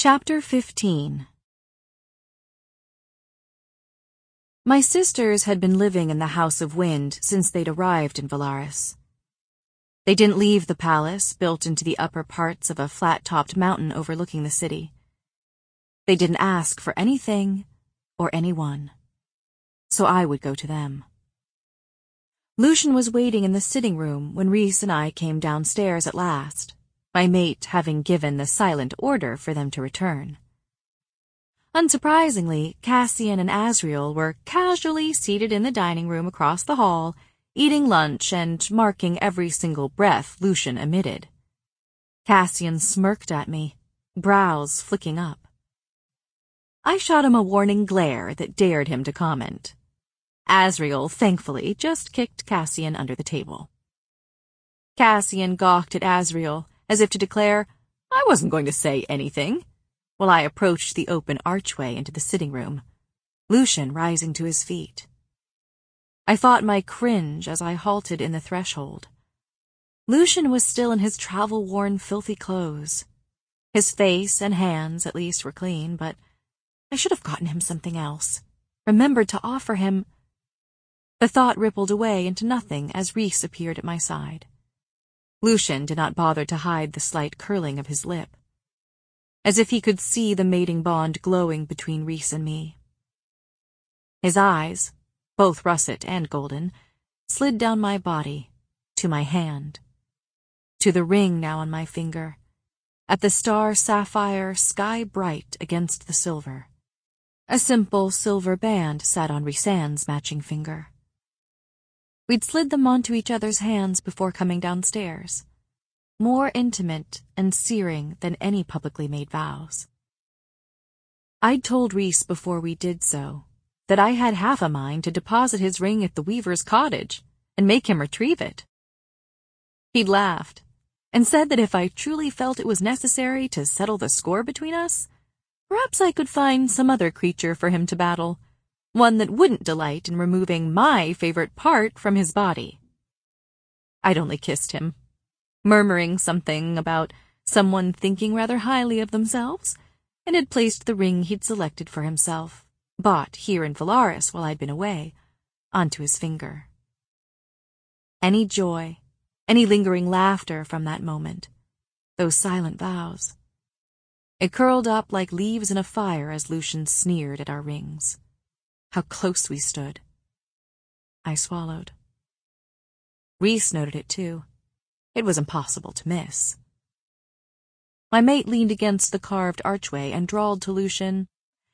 Chapter 15. My sisters had been living in the House of Wind since they'd arrived in Velaris. They didn't leave the palace, built into the upper parts of a flat-topped mountain overlooking the city. They didn't ask for anything or anyone, so I would go to them. Lucian was waiting in the sitting room when Rhys and I came downstairs at last, my mate having given the silent order for them to return. Unsurprisingly, Cassian and Asriel were casually seated in the dining room across the hall, eating lunch and marking every single breath Lucian emitted. Cassian smirked at me, brows flicking up. I shot him a warning glare that dared him to comment. Asriel, thankfully, just kicked Cassian under the table. Cassian gawked at Asriel, as if to declare, I wasn't going to say anything, while I approached the open archway into the sitting room, Lucian rising to his feet. I fought my cringe as I halted in the threshold. Lucian was still in his travel-worn, filthy clothes. His face and hands, at least, were clean, but I should have gotten him something else, remembered to offer him. The thought rippled away into nothing as Rhys appeared at my side. Lucian did not bother to hide the slight curling of his lip, as if he could see the mating bond glowing between Rhys and me. His eyes, both russet and golden, slid down my body, to my hand, to the ring now on my finger, at the star sapphire sky bright against the silver. A simple silver band sat on Rhysand's matching finger. We'd slid them onto each other's hands before coming downstairs, more intimate and searing than any publicly made vows. I'd told Rhys before we did so that I had half a mind to deposit his ring at the weaver's cottage and make him retrieve it. He'd laughed and said that if I truly felt it was necessary to settle the score between us, perhaps I could find some other creature for him to battle, one that wouldn't delight in removing my favorite part from his body. I'd only kissed him, murmuring something about someone thinking rather highly of themselves, and had placed the ring he'd selected for himself, bought here in Velaris while I'd been away, onto his finger. Any joy, any lingering laughter from that moment, those silent vows. It curled up like leaves in a fire as Lucian sneered at our rings. How close we stood. I swallowed. Rhys noted it too. It was impossible to miss. My mate leaned against the carved archway and drawled to Lucian,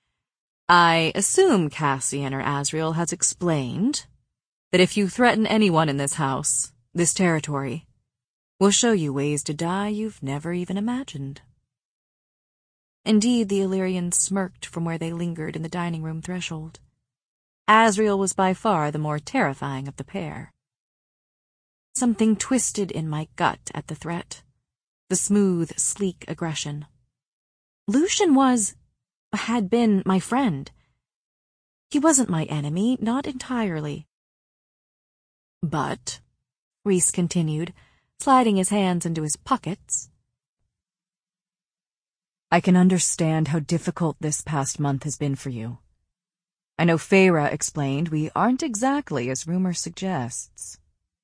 I assume Cassian or Asriel has explained that if you threaten anyone in this house, this territory, we'll show you ways to die you've never even imagined. Indeed, the Illyrians smirked from where they lingered in the dining room threshold. Asriel was by far the more terrifying of the pair. Something twisted in my gut at the threat, the smooth, sleek aggression. Lucian had been my friend. He wasn't my enemy, not entirely. But, Rhys continued, sliding his hands into his pockets, I can understand how difficult this past month has been for you. I know Feyre explained we aren't exactly as rumor suggests.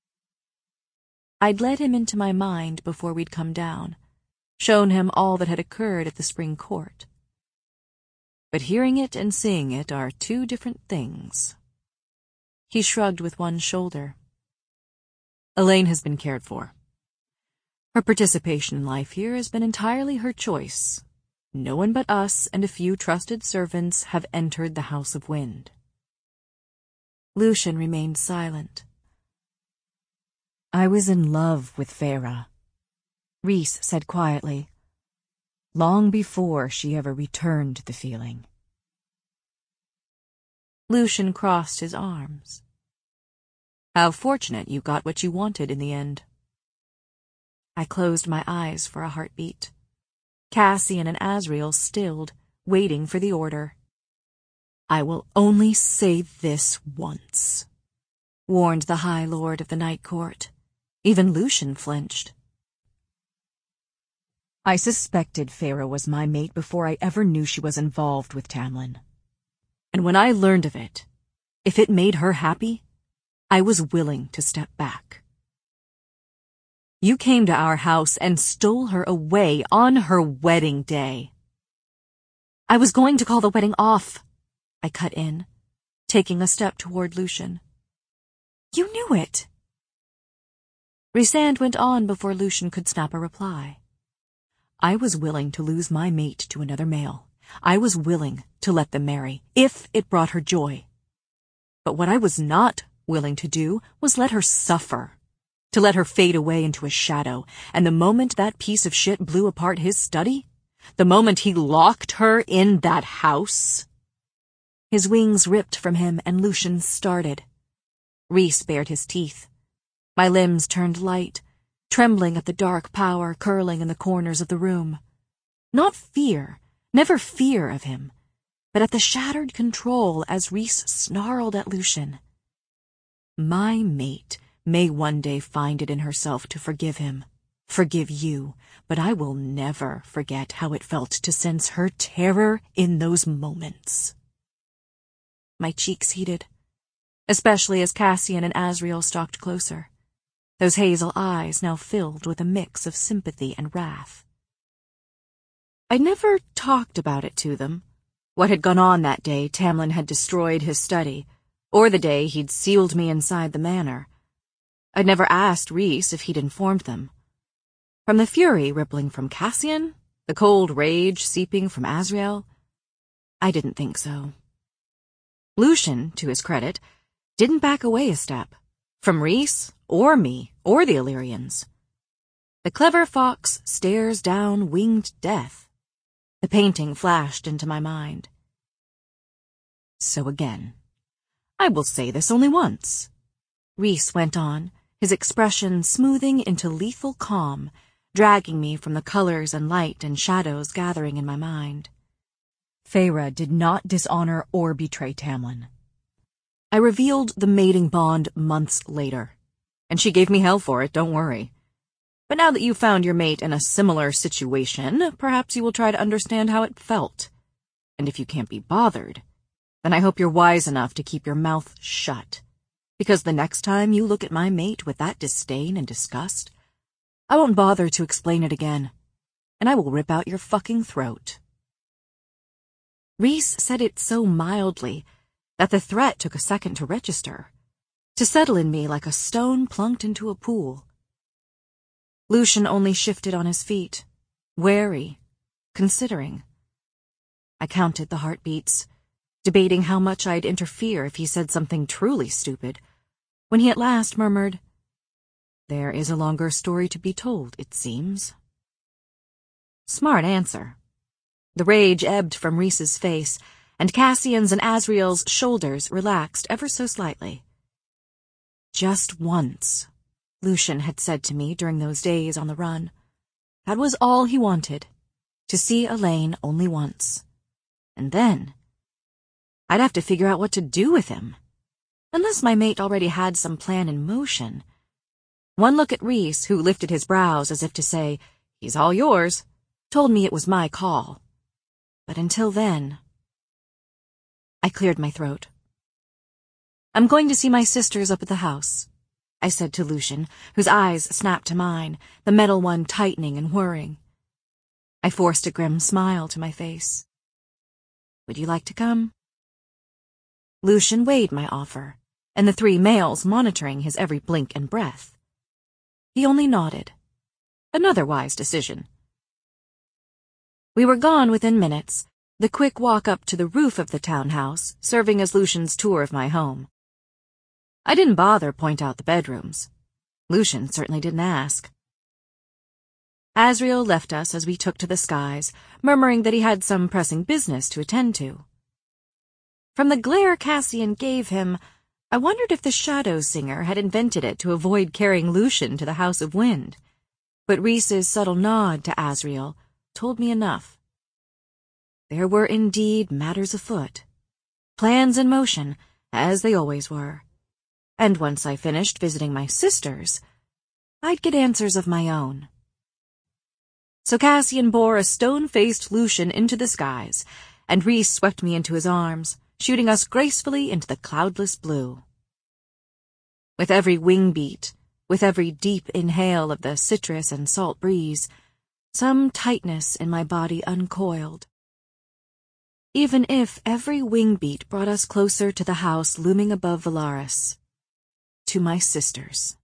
I'd led him into my mind before we'd come down, shown him all that had occurred at the spring court. But hearing it and seeing it are two different things. He shrugged with one shoulder. Elaine has been cared for. Her participation in life here has been entirely her choice. No one but us and a few trusted servants have entered the House of Wind. Lucian remained silent. I was in love with Feyre, Rhys said quietly, long before she ever returned the feeling. Lucian crossed his arms. How fortunate you got what you wanted in the end. I closed my eyes for a heartbeat. Cassian and Asriel stilled, waiting for the order. I will only say this once, warned the High Lord of the Night Court. Even Lucian flinched. I suspected Feyre was my mate before I ever knew she was involved with Tamlin. And when I learned of it, if it made her happy, I was willing to step back. You came to our house and stole her away on her wedding day. I was going to call the wedding off, I cut in, taking a step toward Lucien. You knew it. Rhysand went on before Lucien could snap a reply. I was willing to lose my mate to another male. I was willing to let them marry, if it brought her joy. But what I was not willing to do was let her suffer, to let her fade away into a shadow, and the moment that piece of shit blew apart his study, the moment he locked her in that house. His wings ripped from him and Lucien started. Rhys bared his teeth. My limbs turned light, trembling at the dark power curling in the corners of the room. Not fear, never fear of him, but at the shattered control as Rhys snarled at Lucien. My mate may one day find it in herself to forgive him, forgive you, but I will never forget how it felt to sense her terror in those moments. My cheeks heated, especially as Cassian and Azriel stalked closer, those hazel eyes now filled with a mix of sympathy and wrath. I never talked about it to them, what had gone on that day Tamlin had destroyed his study, or the day he'd sealed me inside the manor. I'd never asked Rhys if he'd informed them. From the fury rippling from Cassian, the cold rage seeping from Azriel, I didn't think so. Lucien, to his credit, didn't back away a step, from Rhys, or me, or the Illyrians. The clever fox stares down winged death. The painting flashed into my mind. So again, I will say this only once, Rhys went on, his expression smoothing into lethal calm, dragging me from the colors and light and shadows gathering in my mind. Feyre did not dishonor or betray Tamlin. I revealed the mating bond months later, and she gave me hell for it, don't worry. But now that you've found your mate in a similar situation, perhaps you will try to understand how it felt. And if you can't be bothered, then I hope you're wise enough to keep your mouth shut. Because the next time you look at my mate with that disdain and disgust, I won't bother to explain it again, and I will rip out your fucking throat. Rhys said it so mildly that the threat took a second to register, to settle in me like a stone plunked into a pool. Lucien only shifted on his feet, wary, considering. I counted the heartbeats, debating how much I'd interfere if he said something truly stupid, when he at last murmured, "There is a longer story to be told, it seems." Smart answer. The rage ebbed from Rhys's face, and Cassian's and Azriel's shoulders relaxed ever so slightly. Just once, Lucien had said to me during those days on the run. That was all he wanted, to see Elain only once. And then, I'd have to figure out what to do with him, unless my mate already had some plan in motion. One look at Rhys, who lifted his brows as if to say, "He's all yours," told me it was my call. But until then, I cleared my throat. "I'm going to see my sisters up at the house," I said to Lucien, whose eyes snapped to mine, the metal one tightening and whirring. I forced a grim smile to my face. "Would you like to come?" Lucien weighed my offer, and the three males monitoring his every blink and breath. He only nodded. Another wise decision. We were gone within minutes, the quick walk up to the roof of the townhouse serving as Lucien's tour of my home. I didn't bother point out the bedrooms. Lucien certainly didn't ask. Azriel left us as we took to the skies, murmuring that he had some pressing business to attend to. From the glare Cassian gave him, I wondered if the Shadow Singer had invented it to avoid carrying Lucien to the House of Wind, but Rhys's subtle nod to Azriel told me enough. There were indeed matters afoot, plans in motion, as they always were, and once I finished visiting my sisters, I'd get answers of my own. So Cassian bore a stone-faced Lucian into the skies, and Rhys swept me into his arms, shooting us gracefully into the cloudless blue. With every wing beat, with every deep inhale of the citrus and salt breeze, some tightness in my body uncoiled. Even if every wing beat brought us closer to the house looming above Velaris, to my sisters.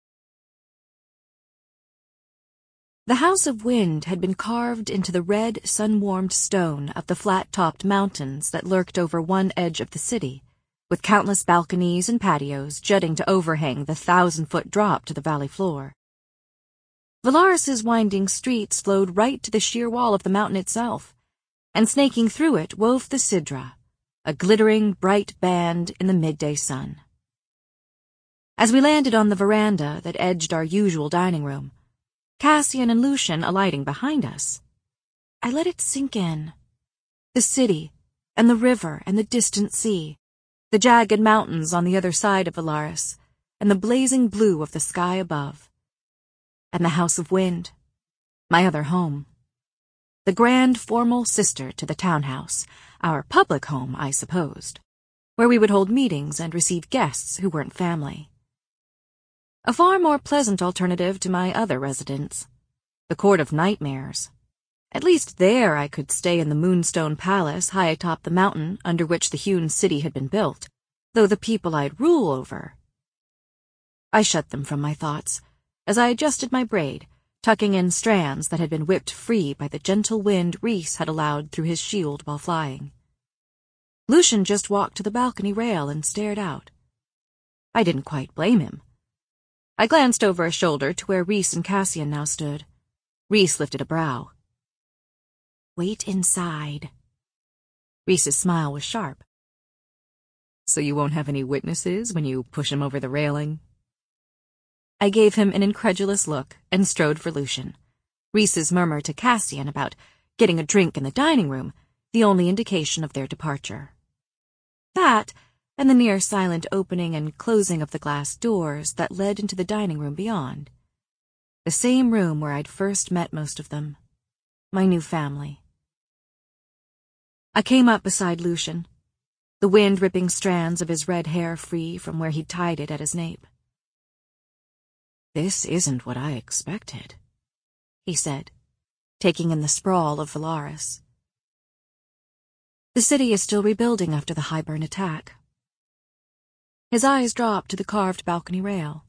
The House of Wind had been carved into the red, sun-warmed stone of the flat-topped mountains that lurked over one edge of the city, with countless balconies and patios jutting to overhang the 1,000-foot drop to the valley floor. Velaris's winding streets flowed right to the sheer wall of the mountain itself, and snaking through it wove the Sidra, a glittering, bright band in the midday sun. As we landed on the veranda that edged our usual dining room, Cassian and Lucian alighting behind us, I let it sink in. The city, and the river, and the distant sea, the jagged mountains on the other side of Velaris, and the blazing blue of the sky above. And the House of Wind, my other home. The grand, formal sister to the townhouse, our public home, I supposed, where we would hold meetings and receive guests who weren't family. A far more pleasant alternative to my other residence, the Court of Nightmares. At least there I could stay in the Moonstone Palace high atop the mountain under which the hewn city had been built, though the people I'd rule over. I shut them from my thoughts as I adjusted my braid, tucking in strands that had been whipped free by the gentle wind Rhys had allowed through his shield while flying. Lucian just walked to the balcony rail and stared out. I didn't quite blame him. I glanced over a shoulder to where Rhys and Cassian now stood. Rhys lifted a brow. Wait inside. Rhys's smile was sharp. So you won't have any witnesses when you push him over the railing? I gave him an incredulous look and strode for Lucian. Rhys's murmur to Cassian about getting a drink in the dining room, the only indication of their departure. That, and the near-silent opening and closing of the glass doors that led into the dining room beyond. The same room where I'd first met most of them. My new family. I came up beside Lucian, the wind ripping strands of his red hair free from where he'd tied it at his nape. This isn't what I expected, he said, taking in the sprawl of Velaris. The city is still rebuilding after the Hybern attack. His eyes dropped to the carved balcony rail.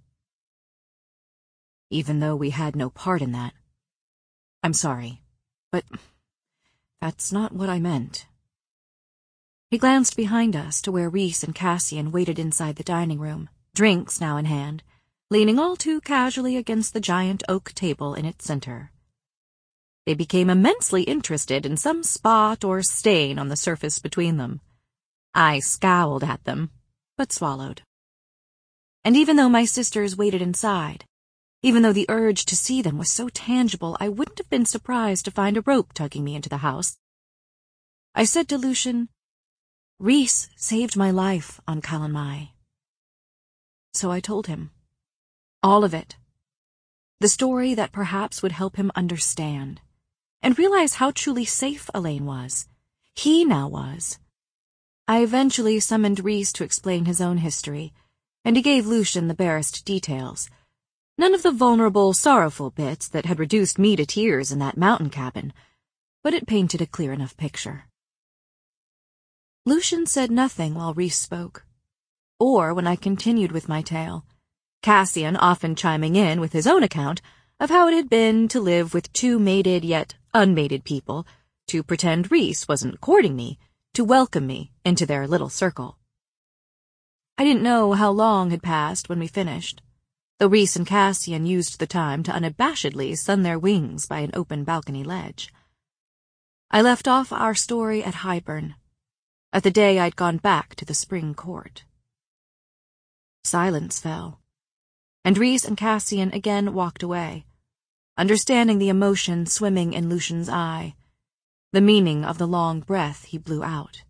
Even though we had no part in that. I'm sorry, but that's not what I meant. He glanced behind us to where Rhys and Cassian waited inside the dining room, drinks now in hand, leaning all too casually against the giant oak table in its center. They became immensely interested in some spot or stain on the surface between them. I scowled at them, but swallowed. And even though my sisters waited inside, even though the urge to see them was so tangible I wouldn't have been surprised to find a rope tugging me into the house, I said to Lucian, Rhys saved my life on Calan Mai. So I told him. All of it. The story that perhaps would help him understand, and realize how truly safe Elaine was. He now was. I eventually summoned Rhys to explain his own history, and he gave Lucian the barest details. None of the vulnerable, sorrowful bits that had reduced me to tears in that mountain cabin, but it painted a clear enough picture. Lucian said nothing while Rhys spoke, or when I continued with my tale, Cassian often chiming in with his own account of how it had been to live with two mated yet unmated people, to pretend Rhys wasn't courting me, to welcome me into their little circle. I didn't know how long had passed when we finished, though Rhys and Cassian used the time to unabashedly sun their wings by an open balcony ledge. I left off our story at Hybern, at the day I'd gone back to the spring court. Silence fell, and Rhys and Cassian again walked away, understanding the emotion swimming in Lucian's eye, the meaning of the long breath he blew out.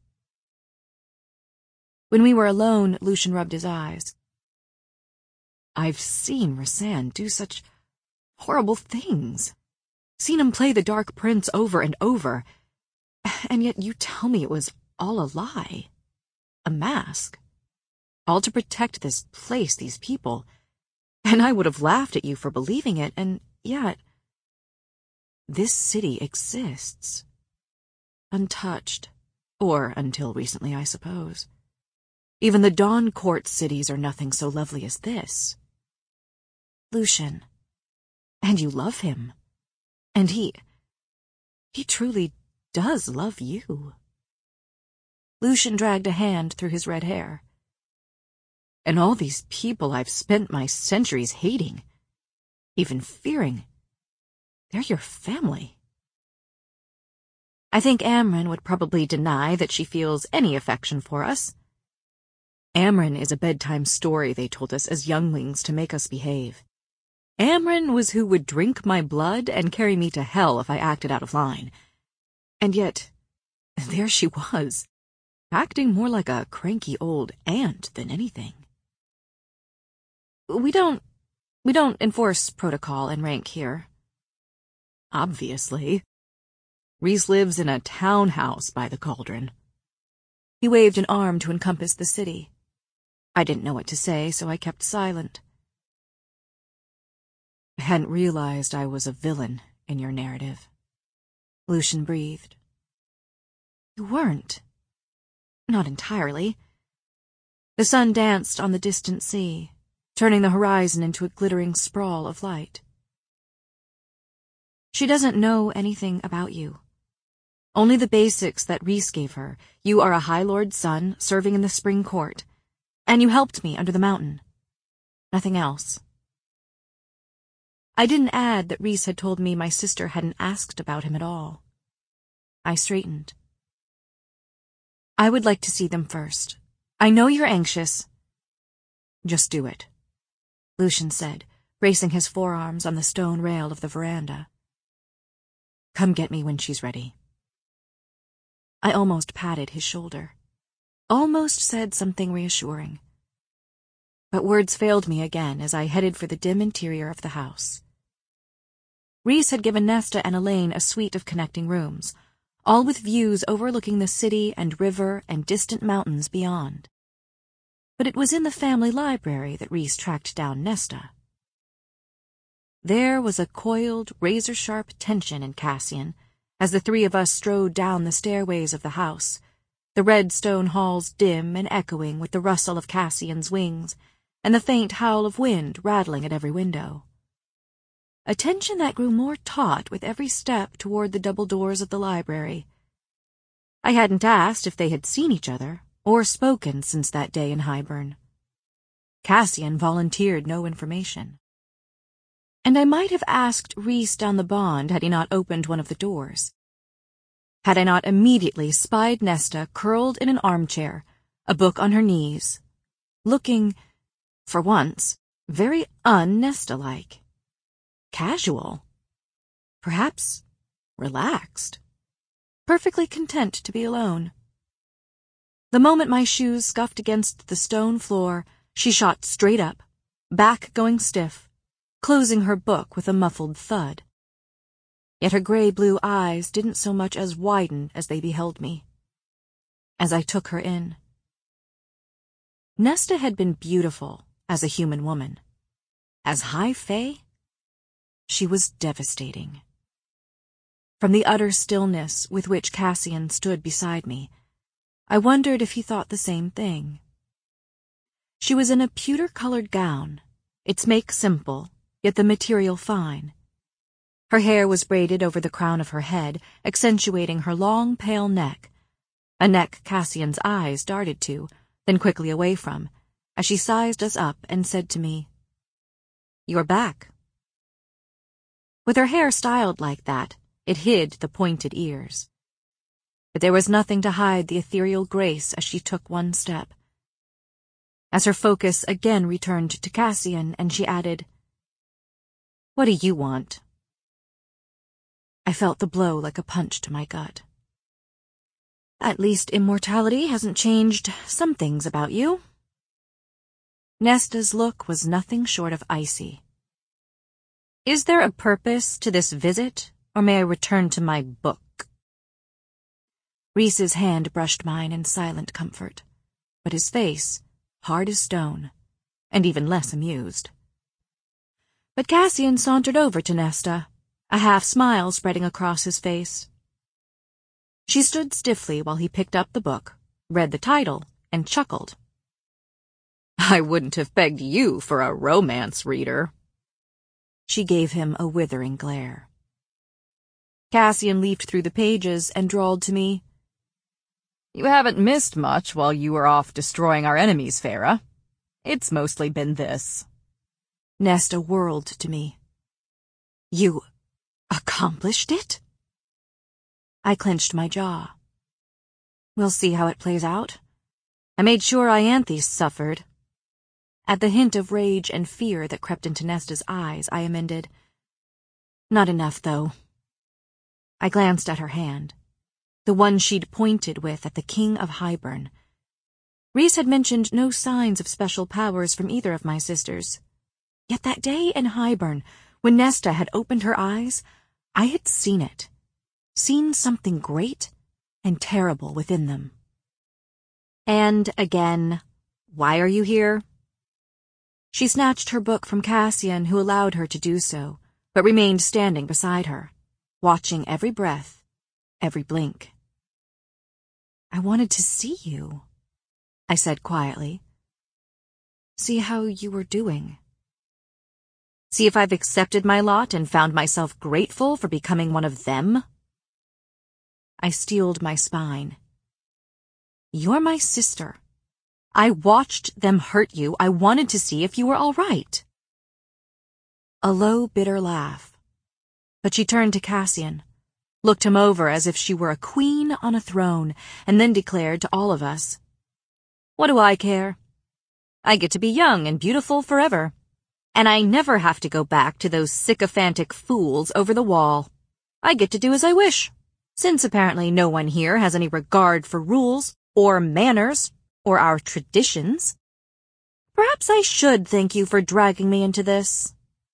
When we were alone, Lucian rubbed his eyes. I've seen Rhysand do such horrible things, Seen him play the Dark Prince over and over. And yet you tell me it was all a lie. A mask. All to protect this place, these people. And I would have laughed at you for believing it, and yet... This city exists. Untouched. Or until recently, I suppose. Even the Dawn Court cities are nothing so lovely as this. Lucian. And you love him. And he truly does love you. Lucian dragged a hand through his red hair. And all these people I've spent my centuries hating, even fearing, they're your family. I think Amren would probably deny that she feels any affection for us. Amren is a bedtime story they told us as younglings to make us behave. Amren was who would drink my blood and carry me to hell if I acted out of line. And yet, there she was, acting more like a cranky old aunt than anything. We don't enforce protocol and rank here. Obviously. Rhys lives in a townhouse by the cauldron. He waved an arm to encompass the city. I didn't know what to say, so I kept silent. I hadn't realized I was a villain in your narrative. Lucian breathed. You weren't. Not entirely. The sun danced on the distant sea, turning the horizon into a glittering sprawl of light. She doesn't know anything about you. Only the basics that Rhys gave her. You are a High Lord's son serving in the Spring Court, and you helped me under the mountain. Nothing else. I didn't add that Rhys had told me my sister hadn't asked about him at all. I straightened. I would like to see them first. I know you're anxious. Just do it, Lucian said, bracing his forearms on the stone rail of the veranda. Come get me when she's ready. I almost patted his shoulder. Almost said something reassuring. But words failed me again as I headed for the dim interior of the house. Rhys had given Nesta and Elaine a suite of connecting rooms, all with views overlooking the city and river and distant mountains beyond. But it was in the family library that Rhys tracked down Nesta. There was a coiled, razor-sharp tension in Cassian as the three of us strode down the stairways of the house, the red stone halls dim and echoing with the rustle of Cassian's wings and the faint howl of wind rattling at every window. A tension that grew more taut with every step toward the double doors of the library. I hadn't asked if they had seen each other or spoken since that day in Highburn. Cassian volunteered no information. And I might have asked Rhys down the bond had he not opened one of the doors. Had I not immediately spied Nesta curled in an armchair, a book on her knees, looking, for once, very un-Nesta-like. Casual. Perhaps relaxed. Perfectly content to be alone. The moment my shoes scuffed against the stone floor, she shot straight up, back going stiff, closing her book with a muffled thud. Yet her gray-blue eyes didn't so much as widen as they beheld me. As I took her in. Nesta had been beautiful as a human woman. As High Fae, she was devastating. From the utter stillness with which Cassian stood beside me, I wondered if he thought the same thing. She was in a pewter-colored gown, its make simple, yet the material fine. Her hair was braided over the crown of her head, accentuating her long, pale neck, a neck Cassian's eyes darted to, then quickly away from, as she sized us up and said to me, "You're back." With her hair styled like that, it hid the pointed ears. But there was nothing to hide the ethereal grace as she took one step. As her focus again returned to Cassian, and she added, "What do you want?" I felt the blow like a punch to my gut. At least immortality hasn't changed some things about you. Nesta's look was nothing short of icy. Is there a purpose to this visit, or may I return to my book?" Rhys's hand brushed mine in silent comfort, but his face, hard as stone, and even less amused. But Cassian sauntered over to Nesta, a half-smile spreading across his face. She stood stiffly while he picked up the book, read the title, and chuckled. "I wouldn't have pegged you for a romance reader." She gave him a withering glare. Cassian leafed through the pages and drawled to me, "You haven't missed much while you were off destroying our enemies, Feyre. It's mostly been this." Nesta whirled to me. "You accomplished it?" I clenched my jaw. "We'll see how it plays out. I made sure Ianthe suffered." At the hint of rage and fear that crept into Nesta's eyes, I amended, "Not enough, though." I glanced at her hand, the one she'd pointed with at the King of Hybern. Rhys had mentioned no signs of special powers from either of my sisters. Yet that day in Hybern, when Nesta had opened her eyes, I had seen it. Seen something great and terrible within them. "And again, why are you here?" She snatched her book from Cassian, who allowed her to do so, but remained standing beside her, watching every breath, every blink. "I wanted to see you," I said quietly. "See how you were doing. See if I've accepted my lot and found myself grateful for becoming one of them." I steeled my spine. "You're my sister. I watched them hurt you. I wanted to see if you were all right." A low, bitter laugh. But she turned to Cassian, looked him over as if she were a queen on a throne, and then declared to all of us, "What do I care? I get to be young and beautiful forever, and I never have to go back to those sycophantic fools over the wall. I get to do as I wish, since apparently no one here has any regard for rules, or manners, or our traditions. Perhaps I should thank you for dragging me into this."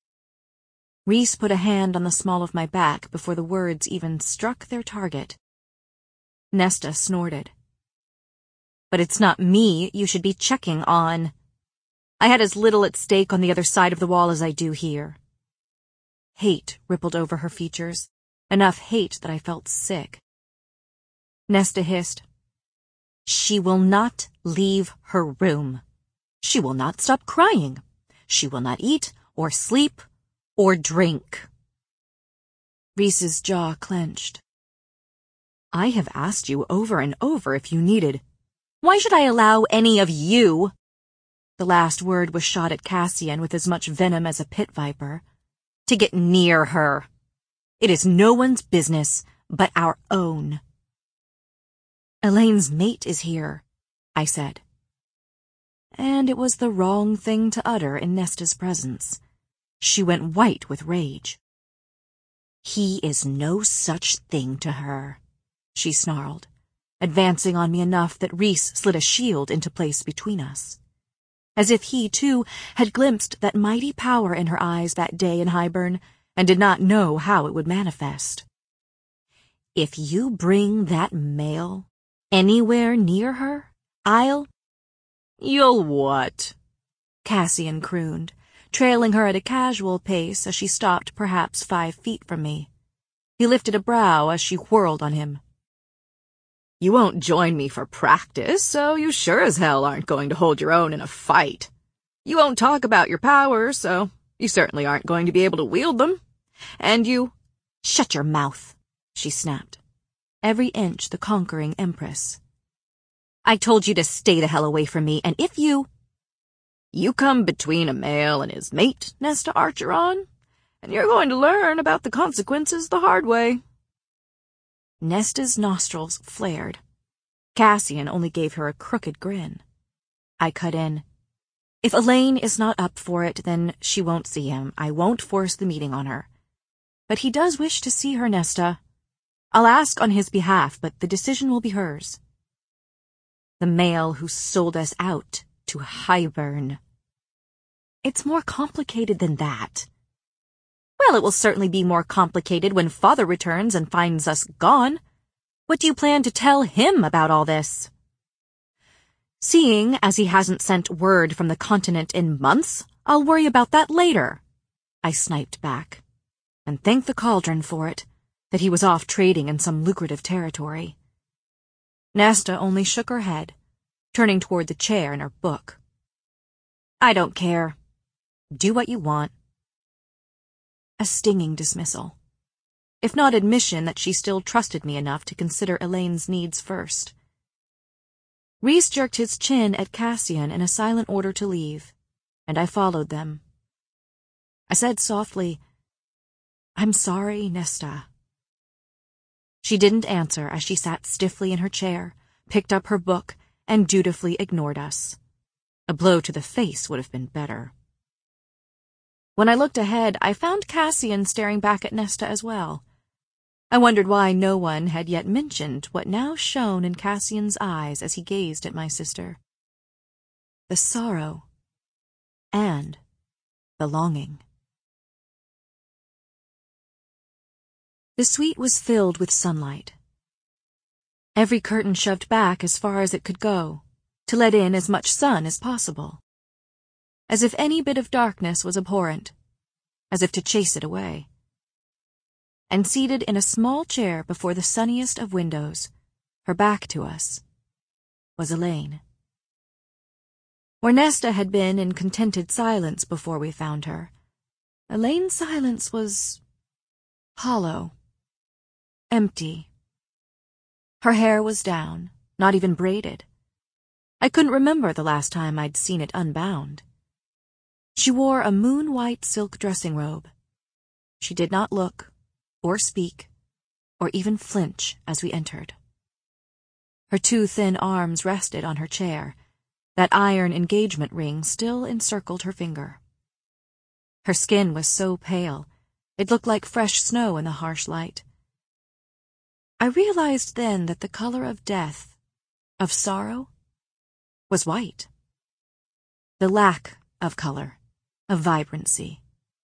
Rhys put a hand on the small of my back before the words even struck their target. Nesta snorted. "But it's not me you should be checking on. I had as little at stake on the other side of the wall as I do here." Hate rippled over her features, enough hate that I felt sick. Nesta hissed, "She will not leave her room. She will not stop crying. She will not eat or sleep or drink." Rhys's jaw clenched. "I have asked you over and over if you needed. Why should I allow any of you?" The last word was shot at Cassian with as much venom as a pit viper. "To get near her. It is no one's business but our own." "Elaine's mate is here," I said. And it was the wrong thing to utter in Nesta's presence. She went white with rage. "He is no such thing to her," she snarled, advancing on me enough that Rhys slid a shield into place between us. As if he, too, had glimpsed that mighty power in her eyes that day in Hybern, and did not know how it would manifest. "If you bring that male anywhere near her, You'll what?" Cassian crooned, trailing her at a casual pace as she stopped perhaps 5 feet from me. He lifted a brow as she whirled on him. "You won't join me for practice, so you sure as hell aren't going to hold your own in a fight. You won't talk about your powers, so you certainly aren't going to be able to wield them. And you—" "Shut your mouth," she snapped, every inch the conquering empress. "I told you to stay the hell away from me, and if you—" "You come between a male and his mate, Nesta Archeron, and you're going to learn about the consequences the hard way." Nesta's nostrils flared. Cassian only gave her a crooked grin. I cut in. "If Elaine is not up for it, then she won't see him. I won't force the meeting on her. But he does wish to see her, Nesta. I'll ask on his behalf, but the decision will be hers." "The male who sold us out to Hybern." "It's more complicated than that." Well, it will certainly be more complicated when Father returns and finds us gone. What do you plan to tell him about all this? Seeing as he hasn't sent word from the continent in months, I'll worry about that later, I sniped back, and thank the cauldron for it, that he was off trading in some lucrative territory. Nesta only shook her head, turning toward the chair and her book. I don't care. Do what you want. A stinging dismissal, if not admission that she still trusted me enough to consider Elaine's needs first. Rhys jerked his chin at Cassian in a silent order to leave, and I followed them. I said softly, I'm sorry, Nesta. She didn't answer as she sat stiffly in her chair, picked up her book, and dutifully ignored us. A blow to the face would have been better. When I looked ahead, I found Cassian staring back at Nesta as well. I wondered why no one had yet mentioned what now shone in Cassian's eyes as he gazed at my sister. The sorrow and the longing. The suite was filled with sunlight. Every curtain shoved back as far as it could go, to let in as much sun as possible. As if any bit of darkness was abhorrent, as if to chase it away. And seated in a small chair before the sunniest of windows, her back to us, was Elaine. Where Nesta had been in contented silence before we found her, Elaine's silence was hollow, empty. Her hair was down, not even braided. I couldn't remember the last time I'd seen it unbound. She wore a moon-white silk dressing robe. She did not look, or speak, or even flinch as we entered. Her two thin arms rested on her chair. That iron engagement ring still encircled her finger. Her skin was so pale, it looked like fresh snow in the harsh light. I realized then that the color of death, of sorrow, was white. The lack of color, of vibrancy.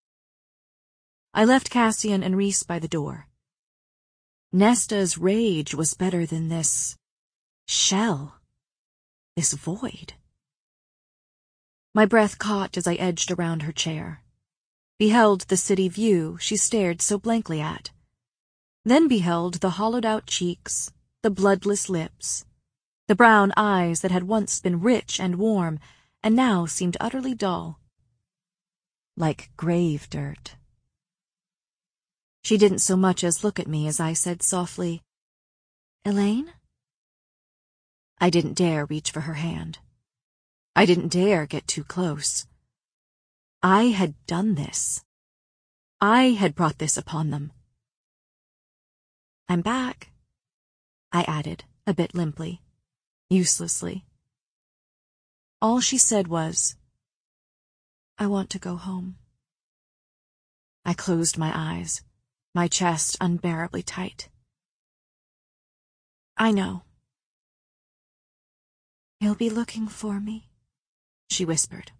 I left Cassian and Rhys by the door. Nesta's rage was better than this shell, this void. My breath caught as I edged around her chair, beheld the city view she stared so blankly at, then beheld the hollowed-out cheeks, the bloodless lips, the brown eyes that had once been rich and warm and now seemed utterly dull, like grave dirt. She didn't so much as look at me as I said softly, "Elaine?" I didn't dare reach for her hand. I didn't dare get too close. I had done this. I had brought this upon them. I'm back, I added, a bit limply, uselessly. All she said was, I want to go home. I closed my eyes, my chest unbearably tight. I know. He'll be looking for me, she whispered.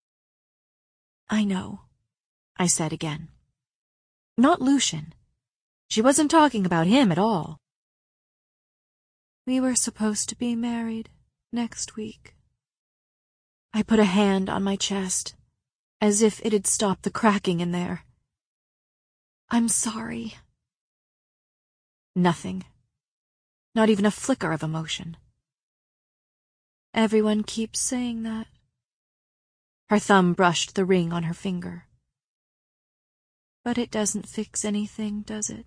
I know, I said again. Not Lucian. She wasn't talking about him at all. We were supposed to be married next week. I put a hand on my chest, as if it'd stop the cracking in there. I'm sorry. Nothing. Not even a flicker of emotion. Everyone keeps saying that. Her thumb brushed the ring on her finger. But it doesn't fix anything, does it?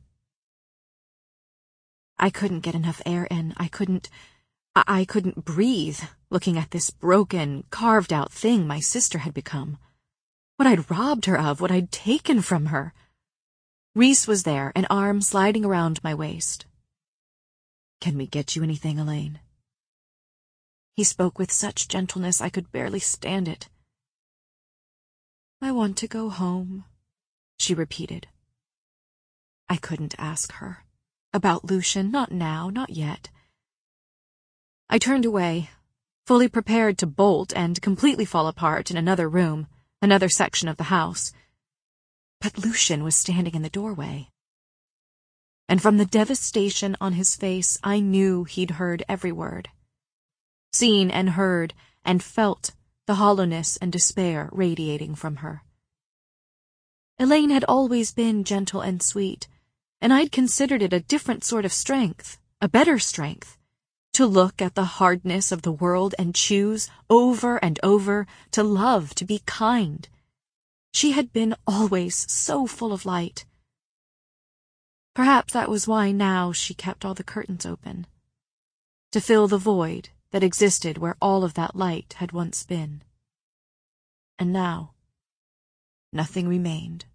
I couldn't get enough air in. I couldn't breathe, looking at this broken, carved-out thing my sister had become. What I'd robbed her of, what I'd taken from her. Rhys was there, an arm sliding around my waist. Can we get you anything, Elaine? He spoke with such gentleness I could barely stand it. I want to go home, she repeated. I couldn't ask her. About Lucian, not now, not yet. I turned away, fully prepared to bolt and completely fall apart in another room, another section of the house. But Lucien was standing in the doorway. And from the devastation on his face, I knew he'd heard every word. Seen and heard and felt the hollowness and despair radiating from her. Elaine had always been gentle and sweet, and I'd considered it a different sort of strength, a better strength, to look at the hardness of the world and choose, over and over, to love, to be kind. She had been always so full of light. Perhaps that was why now she kept all the curtains open, to fill the void that existed where all of that light had once been. And now, nothing remained.